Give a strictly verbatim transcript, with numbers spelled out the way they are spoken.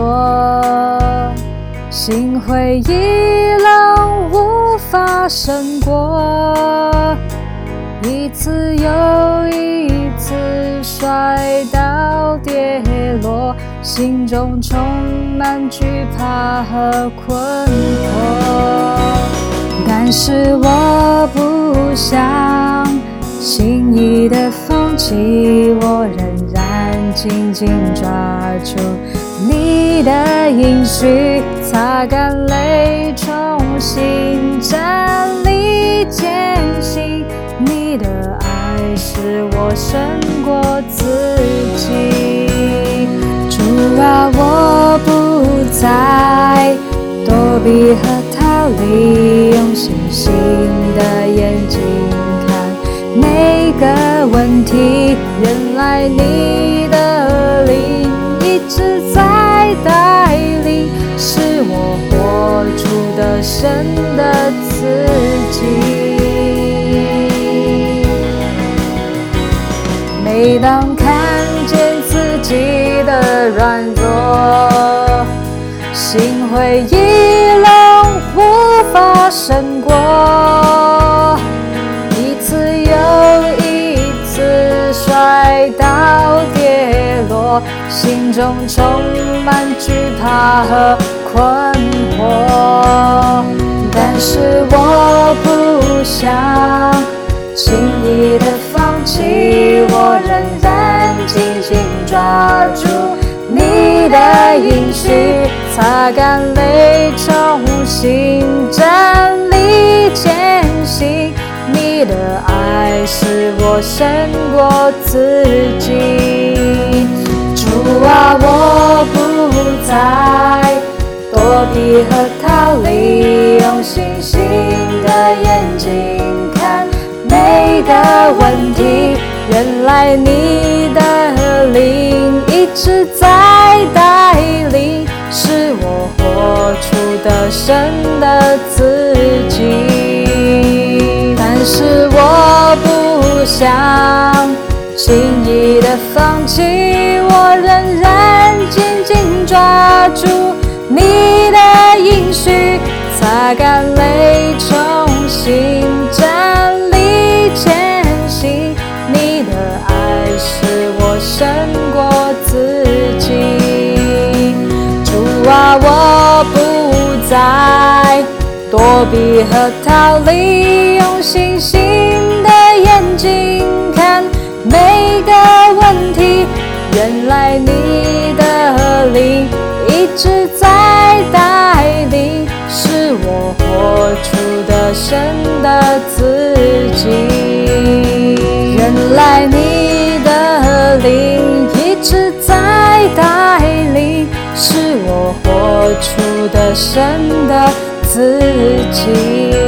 多，心灰意冷无法胜过，一次又一次摔倒跌落，心中充满惧怕和困惑。但是我不想轻易的放弃，我仍然紧紧抓住你的应许，擦干泪，重新站立，坚信你的爱是我胜过自己。主啊，我不再躲避和逃离，用星星的眼睛看每个问题，原来你的灵一直在带领，是我活出的神的自己。每当看见自己的软弱，心灰意冷无法胜过，一次又一次摔倒跌落，心中充满惧怕和困惑。但是我不想轻易的放弃，我仍然紧紧抓住你的应许，擦干泪，重新站立，坚信你的爱是我胜过自己。主啊，我不再躲避和逃离，用星星的眼睛看每个问题，原来你的灵一直在带领，是我活出的神的自己。但是我不想轻易的放弃，我仍然紧紧抓住你的应许，擦干泪，重新站立，坚信你的爱是我胜过自己。主啊，我不再躲避和逃离，用星星的眼睛看每个问题，原来你的灵一直在带领，是我活出的神的自己。原来你的灵一直在带领，是我活出的神的自己。